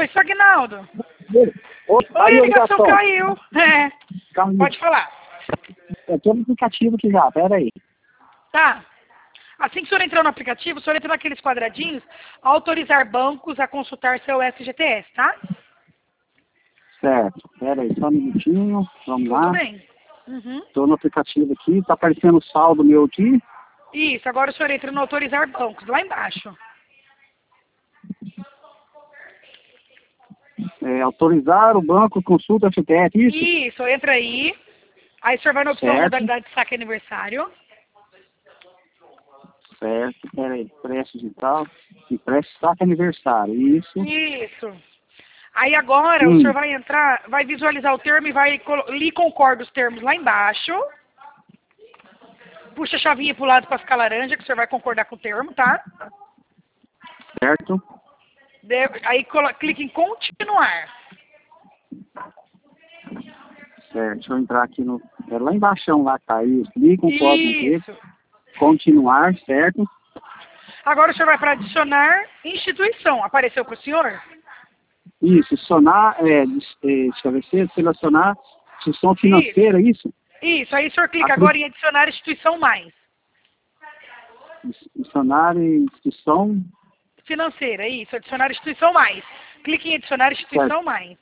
Oi, seu Aguinaldo. Oi, Oi, a ligação caiu. Calma. Pode falar. Eu tô no aplicativo aqui já, pera aí. Tá. Assim que o senhor entrou no aplicativo, o senhor entra naqueles quadradinhos, autorizar bancos a consultar seu FGTS, tá? Certo, pera aí, só um minutinho, vamos Tudo lá. bem. Uhum. Tô no aplicativo aqui, tá aparecendo o saldo meu aqui. Isso, agora o senhor entra no autorizar bancos, lá embaixo. Autorizar o banco, consulta FGTS, isso? Isso, entra aí. Aí o senhor vai na opção Certo. modalidade de saque aniversário. Certo, pera aí, empréstimo digital, empréstimo saque aniversário, isso. Isso. Aí agora o senhor vai entrar, vai visualizar o termo e vai lhe concorda os termos lá embaixo. Puxa a chavinha pro lado para ficar laranja, que o senhor vai concordar com o termo, tá? Certo. Aí clique em continuar. Certo, deixa eu entrar aqui no... É lá embaixo, lá tá isso, li, concordo com ele. Isso. Continuar, certo? Agora o senhor vai para adicionar instituição. Apareceu para o senhor? Isso, deixa eu ver se selecionar instituição financeira, isso? Isso, aí o senhor clica agora em adicionar instituição mais. Adicionar instituição... Financeira, isso, adicionar instituição mais. Clique em adicionar instituição Certo. mais.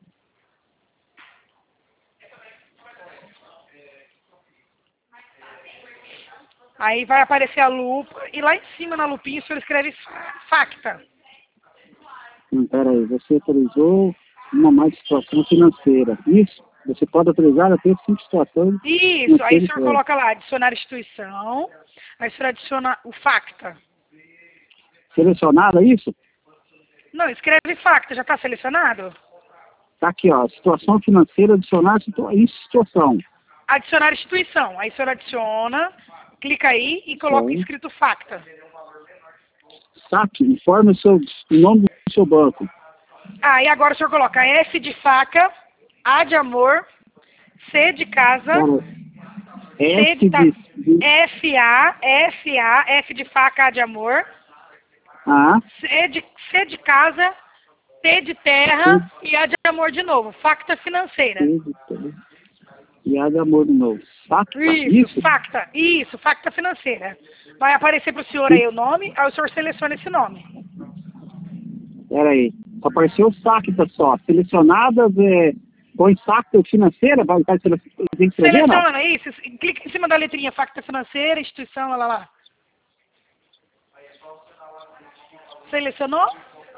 Aí vai aparecer a lupa e lá em cima na lupinha o senhor escreve FACTA. Peraí, você autorizou uma mais situação financeira, isso? Você pode autorizar até 5 situações. Isso, aí o senhor coloca lá, adicionar instituição, aí o senhor adiciona o FACTA. Selecionado, é isso? Não, escreve FACTA, já está selecionado? Tá aqui, ó, situação financeira, adicionar situação. Adicionar instituição, aí o senhor adiciona, clica aí e coloca escrito FACTA. Saque, informe o nome do seu banco. Ah, e agora o senhor coloca F de faca, A de amor, C de casa, C de F de faca, A de amor, C de casa, T de terra e A de amor de novo. Facta financeira. E A de amor de novo. Facta, isso? Facta. Isso, facta financeira. Vai aparecer para o senhor aí o nome, aí o senhor seleciona esse nome. Peraí, só apareceu Facta só. Selecionadas, põe Facta financeira, vai escrever, seleciona, não? isso. Clica em cima da letrinha Facta financeira, instituição, lá. Selecionou?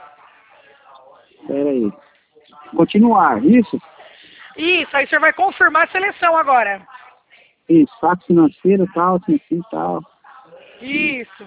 Peraí. Continuar, isso? Isso, aí o senhor vai confirmar a seleção agora. Isso, saque financeiro, tal, assim, tal. Isso.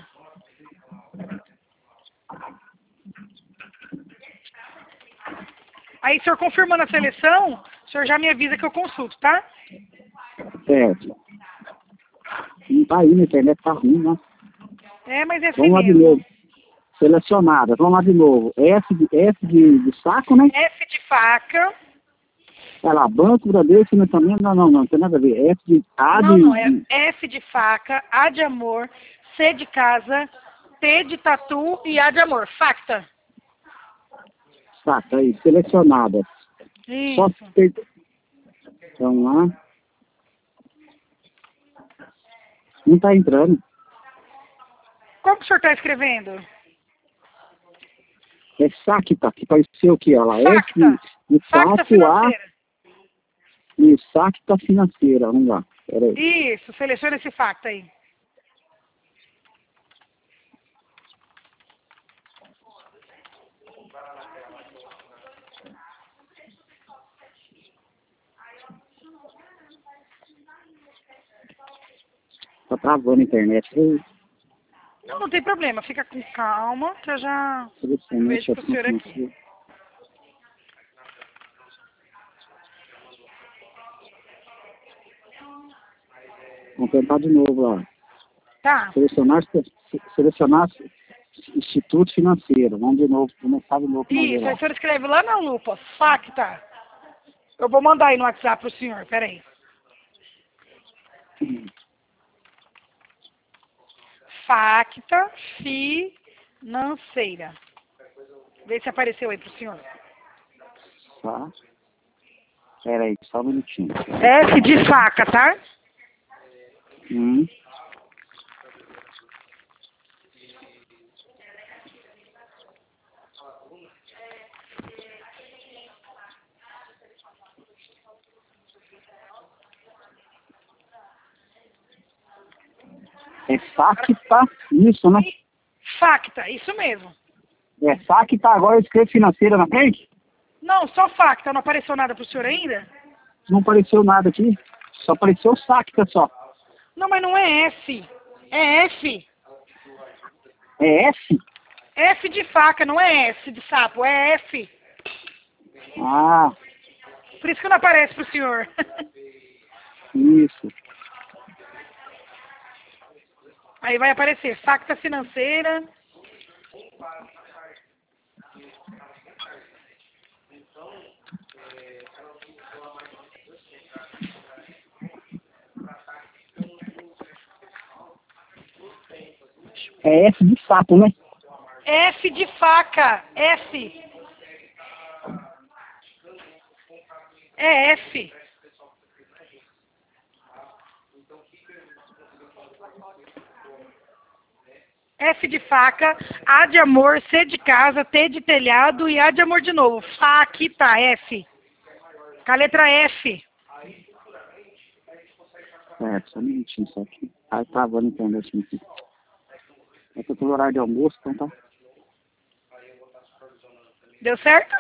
Aí, senhor confirmando a seleção, o senhor já me avisa que eu consulto, tá? Certo. Não tá aí na internet, tá ruim, né? Mas é assim vamos lá mesmo. De novo. Selecionada, vamos lá de novo. F de saco, né? F de faca. Olha lá, Banco Bradesco, financiamento, não tem nada a ver. F de A de... Não, é F de faca, A de amor, C de casa, T de tatu e A de amor. Facta. Saca aí, selecionada. Isso. Vamos lá. Não tá entrando. Como que o senhor está escrevendo? É Sacta, que apareceu aqui, ó lá. Facta. F de Facta fato, A financeira. e Sacta financeira. Vamos lá, peraí. Isso, seleciona esse facta aí. Tá travando a internet. Não tem problema, fica com calma, que eu já Selecionei vejo pro senhor aqui. Vamos tentar de novo lá. Tá. Selecionar Instituto Financeiro. Vamos de novo, começar de novo. Isso, aí o senhor escreve lá na lupa, facta. Eu vou mandar aí no WhatsApp pro senhor, peraí. Facta financeira. Vê se apareceu aí pro senhor. Tá. Pera aí, só um minutinho. F de faca, tá? É Facta, isso, né? Facta, isso mesmo. É Facta, agora eu escrevo financeira na frente? Não, só facta. Não apareceu nada pro senhor ainda? Não apareceu nada aqui. Só apareceu Facta só. Não, mas não é F. É F. É F? F de faca, não é S de sapo, é F. Ah, Por isso que não aparece pro senhor. isso. Aí vai aparecer facta financeira. É F de sapo, né? F de faca, F. É F. F de faca, A de amor, C de casa, T de telhado e A de amor de novo. Facta, F. Com a letra F. Só um minutinho, só aqui. Tá travando a internet aqui. É que eu tô no horário de almoço, então tá. Deu certo?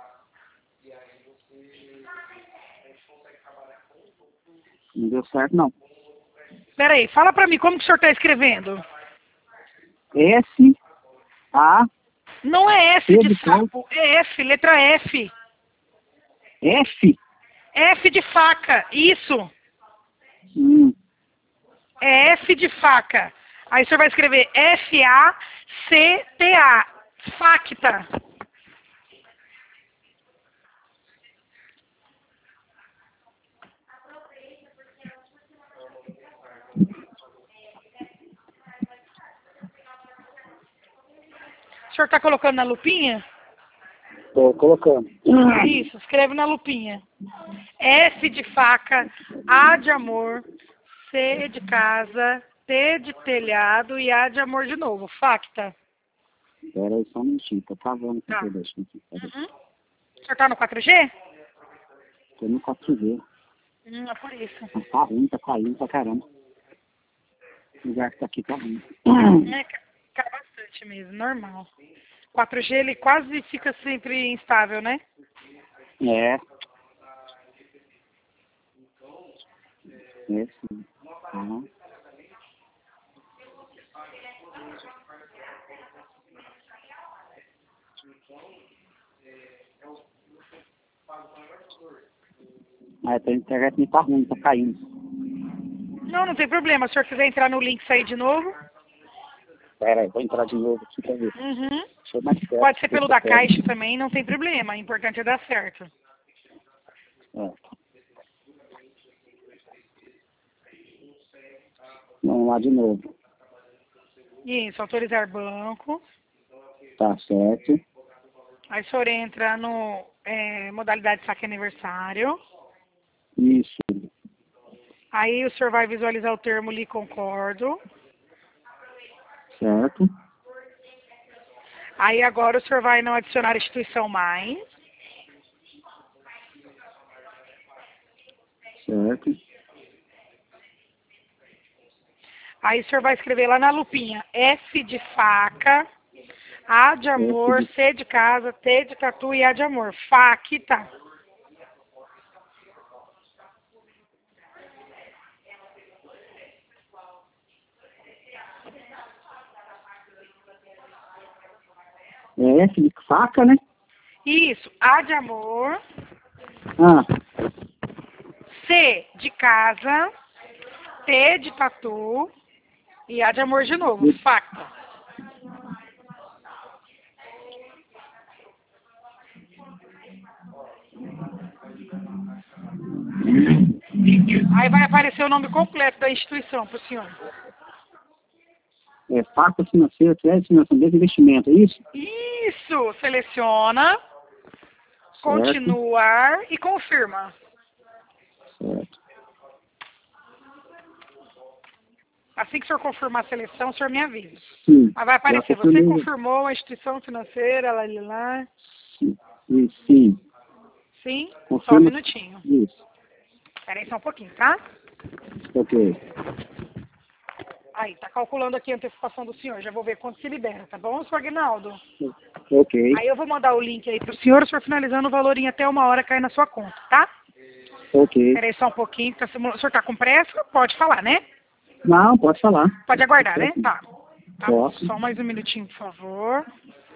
Não deu certo, não. Peraí, fala pra mim, como que o senhor tá escrevendo? S, A, Não é S C de de sapo, é F, letra F. F. F de faca, isso. É F de faca. Aí o senhor vai escrever F-A-C-T-A. Facta. O senhor tá colocando na lupinha? Tô colocando. Isso, escreve na lupinha. F de faca, A de amor, C de casa, T de telhado e A de amor de novo. Facta. Pera aí, só um minutinho. Tô travando aqui, Tá. deixa aqui. Uhum. O senhor tá no 4G? Tô no 4G. É por isso. Mas tá ruim, tá caindo pra caramba. O lugar que tá aqui tá ruim. É, cai bastante mesmo, normal. 4G ele quase fica sempre instável, né? É. É sim. Aham. Mas a internet não tá ruim, tá caindo. Não, não tem problema. Se o senhor quiser entrar no link e sair de novo. Pera aí, vou entrar de novo aqui pra ver. Uhum. Deixa eu mais perto, Pode ser pelo da perto. caixa também, não tem problema. O importante é dar certo. É. Vamos lá de novo. Isso, autorizar banco. Tá certo. Aí o senhor entra no modalidade saque aniversário. Isso. Aí o senhor vai visualizar o termo lhe concordo. Certo. Aí agora o senhor vai não adicionar instituição mais. Certo. Aí o senhor vai escrever lá na lupinha F de faca, A de amor, C de casa, T de tatu e A de amor. Facta. É F de faca, né? Isso, A de amor, Ah, C de casa, T de tatu e A de amor de novo. Facta. Aí vai aparecer o nome completo da instituição para o senhor. é faca financeira, crédito, financiamento de investimento, é isso? Isso, seleciona. continuar e confirma. Certo. Assim que o senhor confirmar a seleção, o senhor me avisa. Sim. Aí vai aparecer, Já você confirmei. confirmou a instituição financeira, lá. Sim. Sim. Sim? Só um Confirma. minutinho. Isso. Espera aí só um pouquinho, tá? Ok. Aí, tá calculando aqui a antecipação do senhor. Já vou ver quanto se libera, tá bom, senhor Aguinaldo? Ok. Aí eu vou mandar o link aí pro senhor finalizando o valor em até 1 hora cair na sua conta, tá? Ok. Espera aí só um pouquinho, tá, o senhor tá com pressa? Pode falar, né? Não, pode falar. Pode aguardar, né? Tá. Tá bom. Posso. Só mais um minutinho, por favor.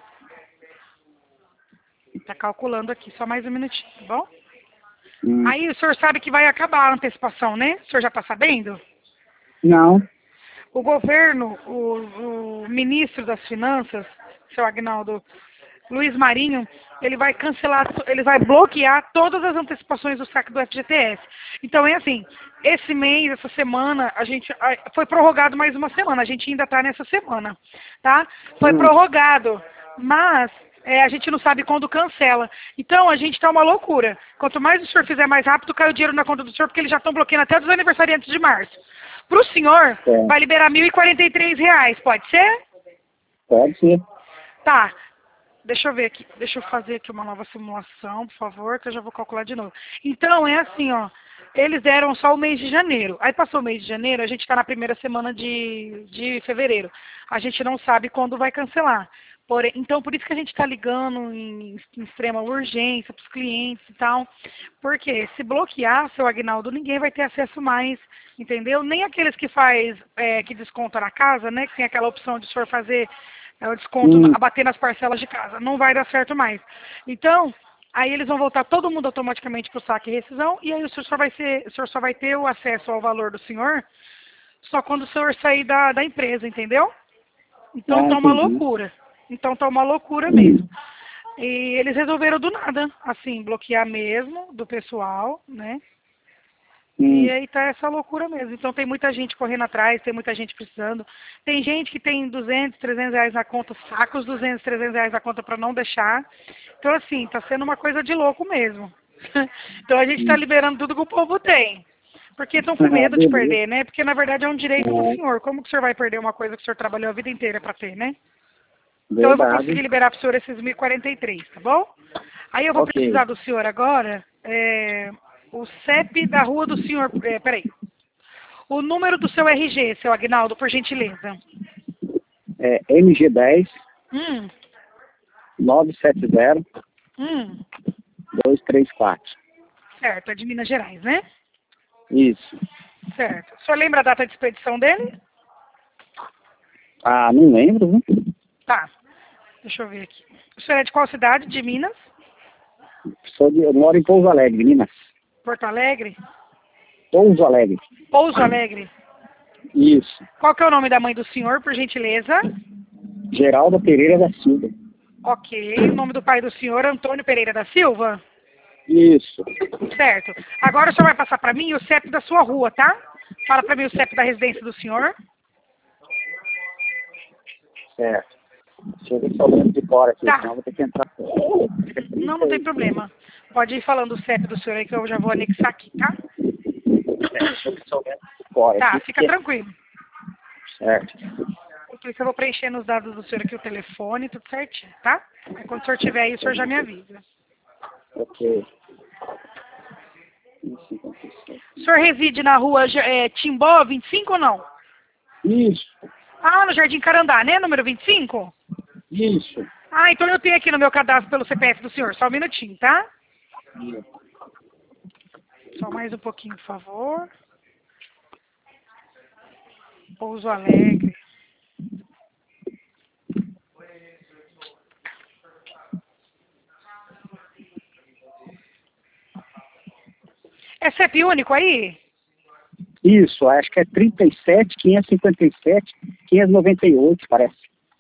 Tá calculando aqui, só mais um minutinho, tá bom? Aí o senhor sabe que vai acabar a antecipação, né? O senhor já tá sabendo? Não. O governo, o ministro das Finanças, seu Agnaldo Luiz Marinho, ele vai cancelar, ele vai bloquear todas as antecipações do saque do FGTS. Então é assim, esse mês, essa semana, foi prorrogado mais uma semana, a gente ainda está nessa semana, tá? Foi prorrogado, mas a gente não sabe quando cancela. Então a gente está uma loucura. Quanto mais o senhor fizer mais rápido, cai o dinheiro na conta do senhor, porque eles já estão bloqueando até dos aniversariantes de março. Para o senhor, vai liberar R$ 1.043, pode ser? Pode ser. Tá. Deixa eu ver aqui. Deixa eu fazer aqui uma nova simulação, por favor, que eu já vou calcular de novo. Então, é assim, ó. Eles deram só o mês de janeiro. Aí passou o mês de janeiro, a gente está na primeira semana de fevereiro. A gente não sabe quando vai cancelar. Então, por isso que a gente está ligando em extrema urgência para os clientes e tal. Porque se bloquear, seu Agnaldo, ninguém vai ter acesso mais, entendeu? Nem aqueles que desconta na casa, né? Que tem aquela opção de o senhor fazer o desconto, abater nas parcelas de casa. Não vai dar certo mais. Então, aí eles vão voltar todo mundo automaticamente para o saque e rescisão, e aí o senhor só vai ter o acesso ao valor do senhor só quando o senhor sair da empresa, entendeu? Então tá uma loucura. Então tá uma loucura mesmo. E eles resolveram do nada, assim, bloquear mesmo do pessoal, né? E aí tá essa loucura mesmo. Então tem muita gente correndo atrás, tem muita gente precisando. Tem gente que tem 200, 300 reais na conta, saca os 200, 300 reais na conta para não deixar. Então assim, tá sendo uma coisa de louco mesmo. Então a gente tá liberando tudo que o povo tem. Porque estão com medo de perder, né? Porque na verdade é um direito do senhor. Como que o senhor vai perder uma coisa que o senhor trabalhou a vida inteira para ter, né? Então eu vou conseguir liberar para o senhor esses 1.043, tá bom? Aí eu vou precisar do senhor agora, o CEP da rua do senhor, peraí. O número do seu RG, seu Agnaldo, por gentileza. É MG10 Hum, 970 hum, 234. certo, é de Minas Gerais, né? Isso. Certo. O senhor lembra a data de expedição dele? Ah, não lembro, né? Tá. Deixa eu ver aqui. O senhor é de qual cidade? De Minas? Eu moro em Pouso Alegre, Minas. Porto Alegre? Pouso Alegre. Pouso Alegre. Isso. Qual que é o nome da mãe do senhor, por gentileza? Geralda Pereira da Silva. Ok. O nome do pai do senhor, Antônio Pereira da Silva? Isso. Certo. Agora o senhor vai passar para mim o CEP da sua rua, tá? Fala para mim o CEP da residência do senhor. Certo. Deixa eu ver se eu lembro de fora aqui, Tá. senão eu vou ter que entrar. Não tem problema. Pode ir falando o CEP do senhor aí que eu já vou anexar aqui, tá? Deixa eu ver se eu lembro de fora Tá, aqui. fica tranquilo. Certo. Porque eu vou preenchendo os dados do senhor aqui, o telefone, tudo certinho, tá? Aí quando o senhor tiver aí, o senhor já me avisa. Ok. O senhor reside na rua Timbó 25 ou não? Isso. Ah, no Jardim Carandá, né? Número 25? Isso. Ah, então eu tenho aqui no meu cadastro pelo CPF do senhor. Só um minutinho, tá? Só mais um pouquinho, por favor. Pouso Alegre. É CEP único aí? Isso, acho que é 37, 557, 598, parece.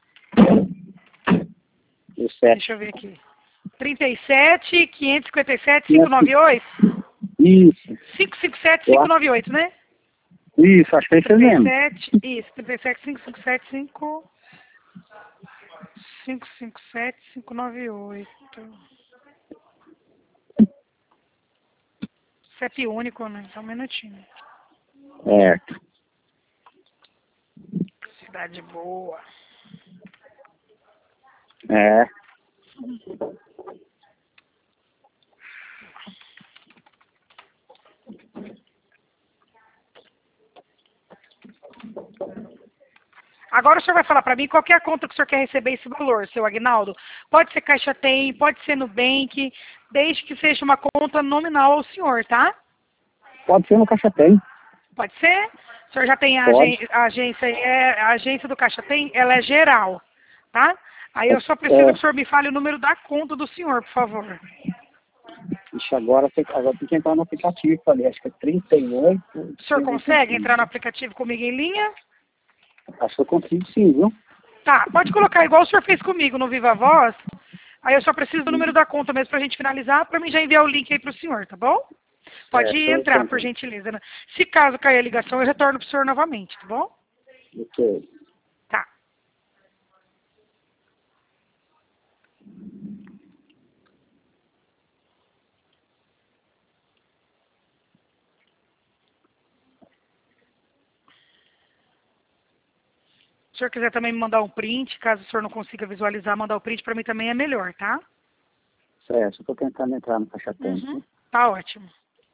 O CEP. Deixa eu ver aqui. 37, 557, 598? Isso. 557, 598, né? Isso, acho que é isso mesmo. 37, isso, 37, 557, 557, 598. CEP único, né? Só um minutinho. Certo. Cidade boa. É. Agora o senhor vai falar para mim qual que é a conta que o senhor quer receber esse valor, seu Agnaldo. Pode ser Caixa Tem, pode ser Nubank, desde que seja uma conta nominal ao senhor, tá? Pode ser no Caixa Tem. Pode ser? O senhor já tem Pode. a agência, a agência do Caixa Tem, ela é geral, tá? Aí eu só preciso que o senhor me fale o número da conta do senhor, por favor. Ixi, agora tem que entrar no aplicativo ali, acho que é 38. O senhor consegue entrar no aplicativo comigo em linha? Acho que eu consigo sim, viu? Tá, pode colocar igual o senhor fez comigo no Viva Voz. Aí eu só preciso do número da conta mesmo pra gente finalizar, pra mim já enviar o link aí pro senhor, tá bom? Pode Certo, eu entrar, tento. por gentileza, né? Se caso cair a ligação, eu retorno pro senhor novamente, tá bom? Ok. Tá. Se o senhor quiser também me mandar um print, caso o senhor não consiga visualizar, mandar o print pra mim também é melhor, tá? Certo, eu tô tentando entrar no Caixa Tem. Uhum. Tá ótimo.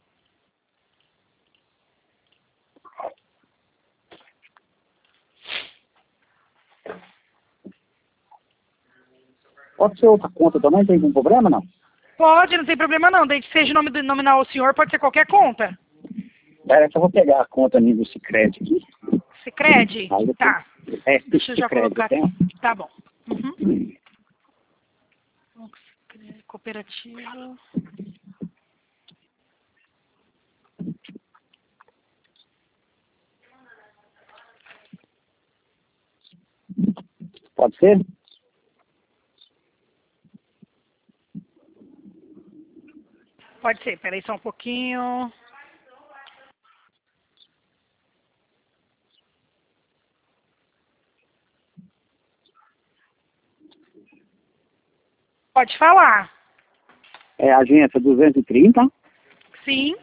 Pode ser outra conta também, tem algum problema, não? Pode, não tem problema não. Desde que seja o nome do nominal ao senhor, pode ser qualquer conta. Pera, que eu vou pegar a conta ali do Sicredi aqui. Sicredi? Aí depois, Tá. é, Deixa eu já Sicredi, colocar tem? aqui. Tá bom. Uhum. Cooperativa. Pode ser? Pode ser, peraí só um pouquinho. Pode falar. É a agência 230 Sim.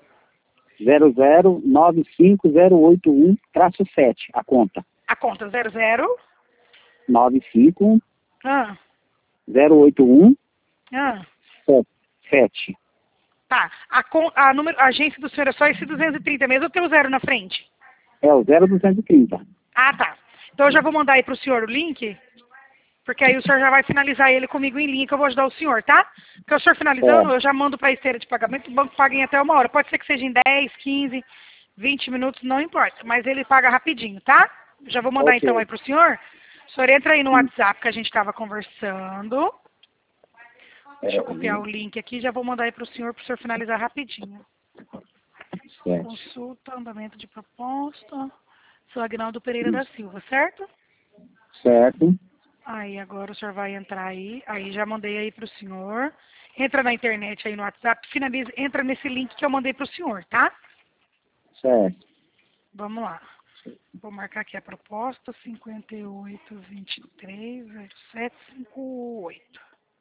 0095081-7, a conta. A conta 00. 95 Ah, 081 ah. 7. Tá. A agência do senhor é só esse 230 mesmo ou tem o zero na frente? É o 0230. Ah, tá. Então eu já vou mandar aí pro senhor o link, porque aí o senhor já vai finalizar ele comigo em linha, que eu vou ajudar o senhor, tá? Porque o senhor finalizando, eu já mando para a esteira de pagamento, o banco paga em até 1 hora. Pode ser que seja em 10, 15, 20 minutos, não importa. Mas ele paga rapidinho, tá? Já vou mandar então Ok. aí pro senhor. O senhor entra aí no WhatsApp que a gente estava conversando. Deixa eu copiar o link aqui e já vou mandar aí pro senhor finalizar rapidinho. Certo. Consulta, andamento de proposta. Sou Agnaldo Pereira da Silva, certo? Certo. Aí agora o senhor vai entrar aí já mandei aí pro senhor. Entra na internet aí no WhatsApp, finaliza, entra nesse link que eu mandei pro senhor, tá? Certo. Vamos lá. Vou marcar aqui a proposta 58230758.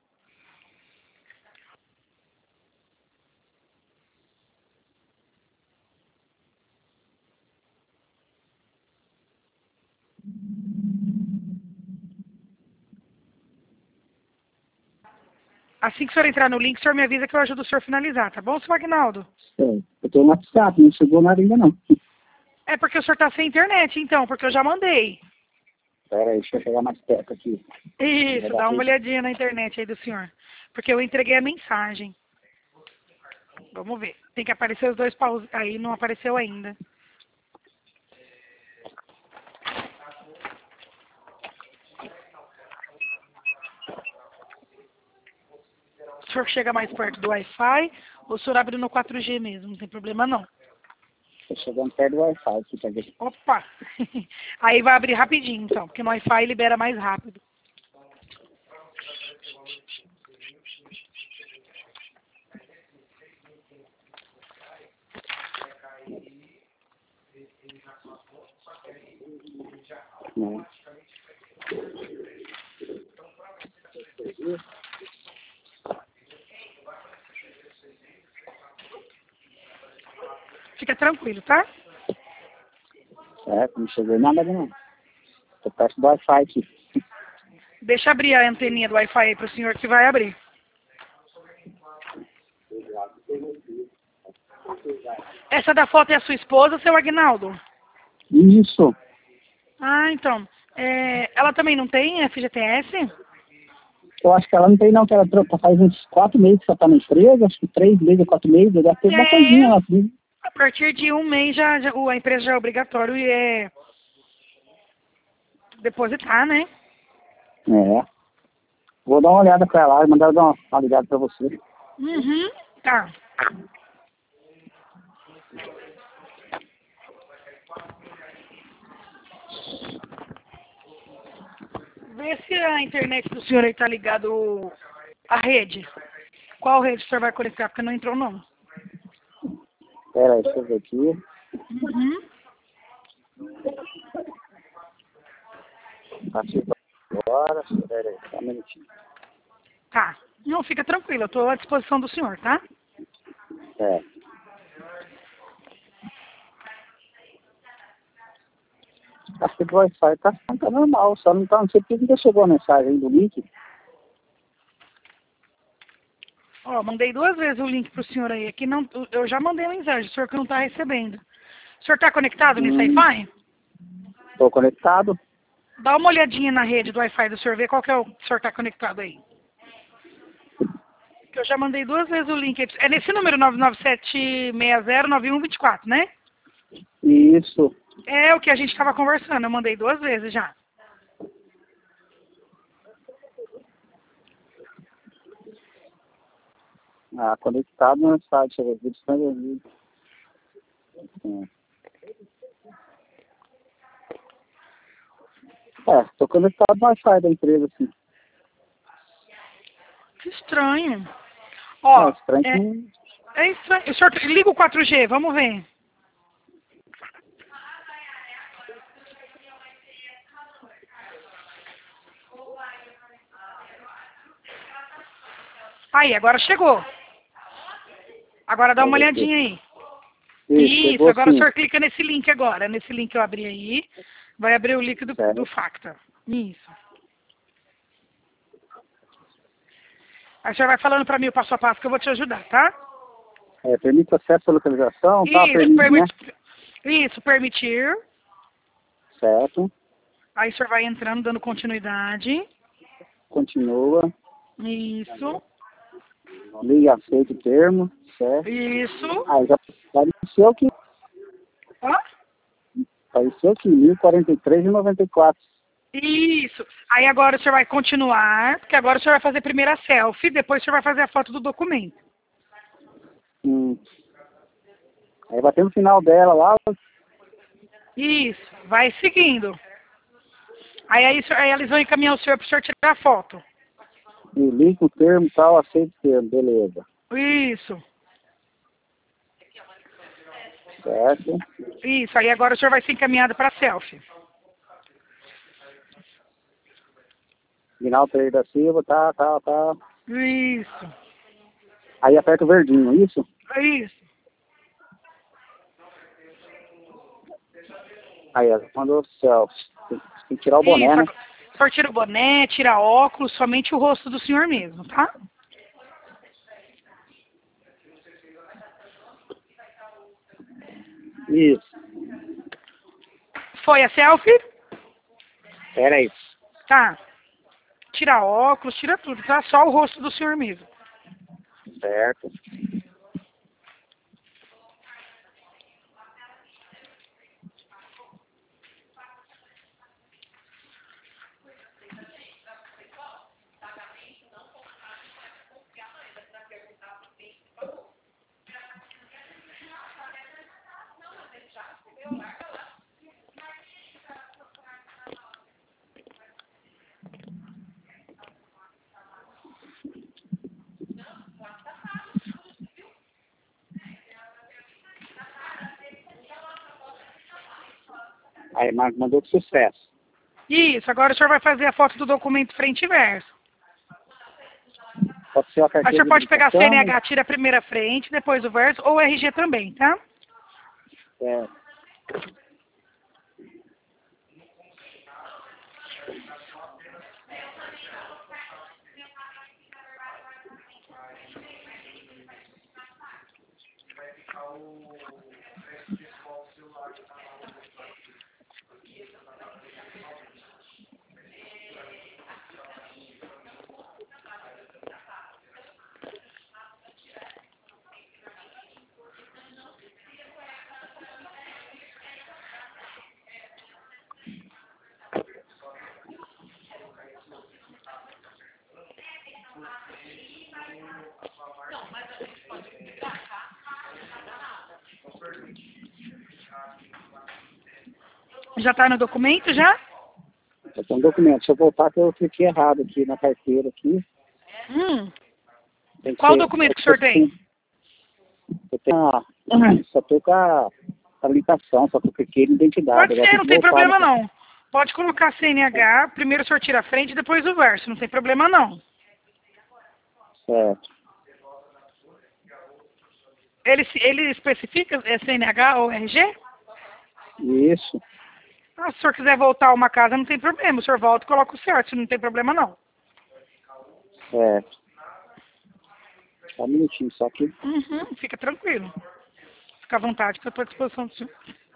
Assim que o senhor entrar no link, o senhor me avisa que eu ajudo o senhor a finalizar, tá bom, seu Agnaldo? Certo. Eu tô no WhatsApp, não chegou nada ainda não. É porque o senhor tá sem internet, então, porque eu já mandei. Pera aí, deixa eu chegar mais perto aqui. Isso, Vai dar dá uma tempo. olhadinha na internet aí do senhor. Porque eu entreguei a mensagem. Vamos ver. Tem que aparecer os dois paus. Aí não apareceu ainda. O senhor chega mais perto do Wi-Fi ou o senhor abre no 4G mesmo? Não tem problema não. Tô chegando perto do Wi-Fi aqui pra ver. Opa! Aí vai abrir rapidinho então, porque no Wi-Fi libera mais rápido. Não. tranquilo, tá? Certo, não chegou nada não. Tô perto do Wi-Fi aqui. Deixa eu abrir a anteninha do Wi-Fi aí pro senhor que vai abrir. Essa da foto é a sua esposa, seu Agnaldo? Isso. Ah, então. Ela também não tem FGTS? Eu acho que ela não tem não, que ela faz uns 4 meses que ela tá na empresa, acho que 3 meses, 4 meses, deve ter uma coisinha lá. Assim. A partir de um mês a empresa já é obrigatório depositar, né? É. Vou dar uma olhada com ela e mandar ela dar uma ligada pra você. Uhum, tá. Vê se a internet do senhor aí tá ligado à rede. Qual rede o senhor vai conectar? Porque não entrou, não. Pera aí, deixa eu ver aqui. Uhum. Ativa agora. Pera aí, só um minutinho. Tá. Não, fica tranquilo. Eu tô à disposição do senhor, tá? É. Acho que o Wi-Fi tá normal, só não tá, não sei porque ainda chegou a mensagem aí do link. Ó, mandei 2 vezes o link pro senhor aí. Aqui não, eu já mandei mensagem, o senhor que não tá recebendo. O senhor tá conectado nesse Wi-Fi? Tô conectado. Dá uma olhadinha na rede do Wi-Fi do senhor, ver qual que é o que o senhor tá conectado aí. Que eu já mandei 2 vezes o link. É nesse número 997609124, né? Isso. É o que a gente estava conversando. Eu mandei 2 vezes já. Ah, conectado no site, eu vou disponibilizar. Tô conectado no Wi-Fi da empresa, assim. Que estranho. Ó, Estranho. é estranho. O senhor liga o 4G, vamos ver. Aí, agora chegou. Agora dá uma olhadinha aí. Isso, agora o senhor clica nesse link agora. Nesse link que eu abri aí, vai abrir o link do Facta. Isso. Aí o senhor vai falando pra mim o passo a passo que eu vou te ajudar, tá? Permite acesso à localização, tá? Isso, permitir. Certo. Aí o senhor vai entrando, dando continuidade. Continua. Isso. Liga, aceita o termo. Certo. Isso. Aí já apareceu aqui. Ó. Apareceu aqui, 1043,94. Isso. Aí agora o senhor vai continuar, porque agora o senhor vai fazer primeiro a selfie, depois o senhor vai fazer a foto do documento. Aí batendo no final dela lá. Isso. Vai seguindo. Aí eles vão encaminhar o senhor para o senhor tirar a foto. E liga o termo tal, aceita o termo, beleza. Isso. Certo. Isso. Aí agora o senhor vai ser encaminhado para a selfie. Final Pereira da Silva, tá. Isso. Aí aperta o verdinho, isso? Isso. Aí, mandou o selfie. Tem que tirar o boné, Isso. né? O senhor tira o boné, tira óculos, somente o rosto do senhor mesmo, tá? Isso. Foi a selfie? Pera aí. Tá. Tira óculos, tira tudo, tá? Só o rosto do senhor mesmo. Certo. Aí, Marco mandou com sucesso. Isso, agora o senhor vai fazer a foto do documento frente e verso. Pode ser a Aí o carteira senhor pode pegar a de CNH, tira a primeira frente, depois o verso, ou o RG também, tá? É. Já está no documento, já? Eu tenho um documento. Deixa eu voltar que eu cliquei errado aqui na carteira aqui. Tem que Qual ser, documento que o senhor tem? Eu tenho só tô com a habilitação, só que eu cliquei na identidade. Pode Agora ser, tem não que tem voltar problema não. Pode colocar CNH, primeiro o senhor tira a frente e depois o verso, não tem problema não. Certo. Ele especifica CNH ou RG? Isso. Ah, se o senhor quiser voltar a uma casa, não tem problema. O senhor volta e coloca o certo, não tem problema não. Certo. Só um minutinho, só aqui. Fica tranquilo. Fica à vontade, que eu estou à disposição do senhor.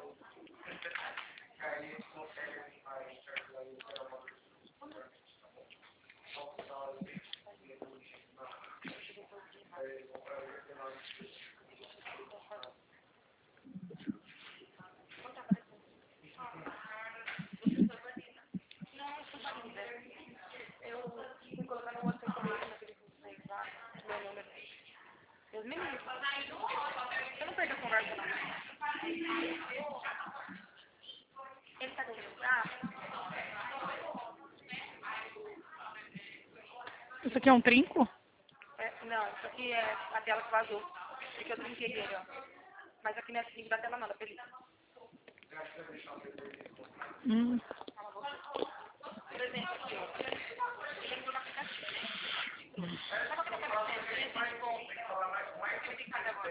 Isso aqui é um trinco? Não, isso aqui é a tela que vazou. Porque eu trinquei ele, ó. Mas aqui não é assim da tela não, da película. Por exemplo, aqui, ó. Ele entrou no aplicativo. Sabe aquele aplicativo que eu tenho que fazer agora?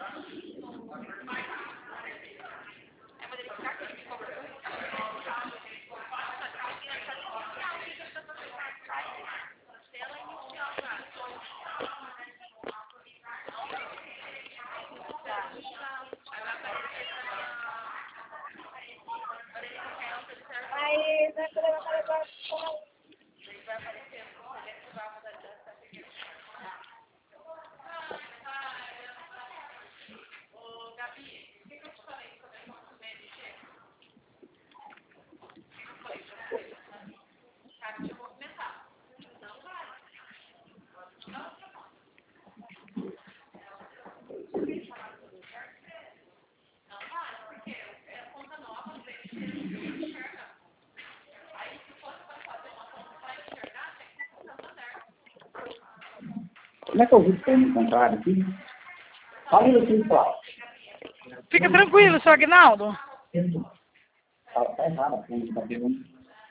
É modificar aqui, que cobra tudo. Como é que eu vi que tem no contrário aqui? Fala um minutinho, Cláudio. Fica tranquilo, senhor Aguinaldo. Tá errado a frente, tá vendo?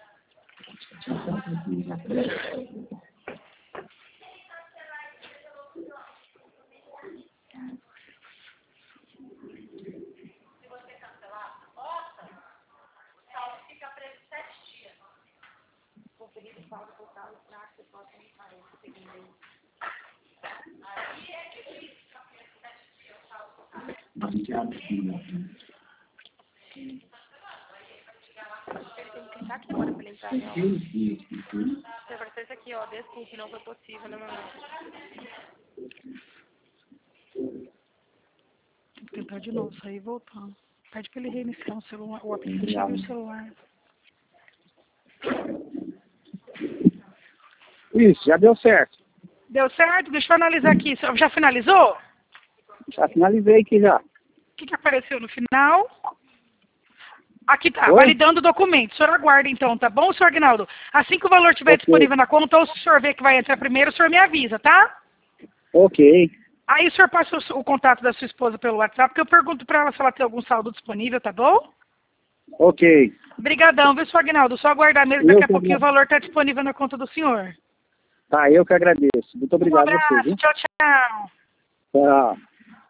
Tá aqui agora pra ele entrar, né? Ó. Vai ser isso aqui, ó. Desculpe, não foi possível, né, meu irmão? Tem que tentar de novo, sair e voltar. Pede pra ele reiniciar o celular, o aplicativo e o celular. Isso, já deu certo. Deu certo? Deixa eu analisar aqui. Já finalizou? Já finalizei aqui já. O que apareceu no final? Aqui tá, Oi? validando o documento. O senhor aguarda então, tá bom, senhor Aguinaldo? Assim que o valor estiver disponível na conta, ou se o senhor vê que vai entrar primeiro, o senhor me avisa, tá? Ok. Aí o senhor passa o contato da sua esposa pelo WhatsApp, que eu pergunto pra ela se ela tem algum saldo disponível, tá bom? Ok. Obrigadão, viu, senhor Aguinaldo? Só aguardar mesmo, daqui a pouquinho o valor tá disponível na conta do senhor. Tá, eu que agradeço. Muito Um obrigado a você, abraço, viu? tchau, tchau. Tchau.